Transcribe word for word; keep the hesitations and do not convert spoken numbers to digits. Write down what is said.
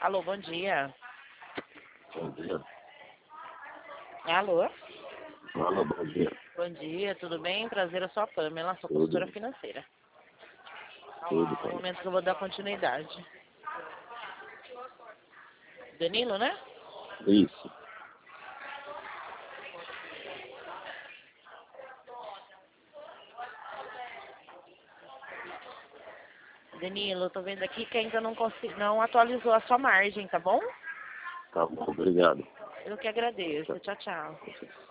Alô, bom dia. Bom dia. Alô? Alô, bom dia. Bom dia, tudo bem? Prazer, eu sou a Pamela, sou Tudo. consultora financeira. Tudo, No Paulo. momento que eu vou dar continuidade. Danilo, né? Isso. Danilo, eu tô vendo aqui que ainda não, consegui, não atualizou a sua margem, tá bom? Tá bom, obrigado. Eu que agradeço. Tchau, tchau.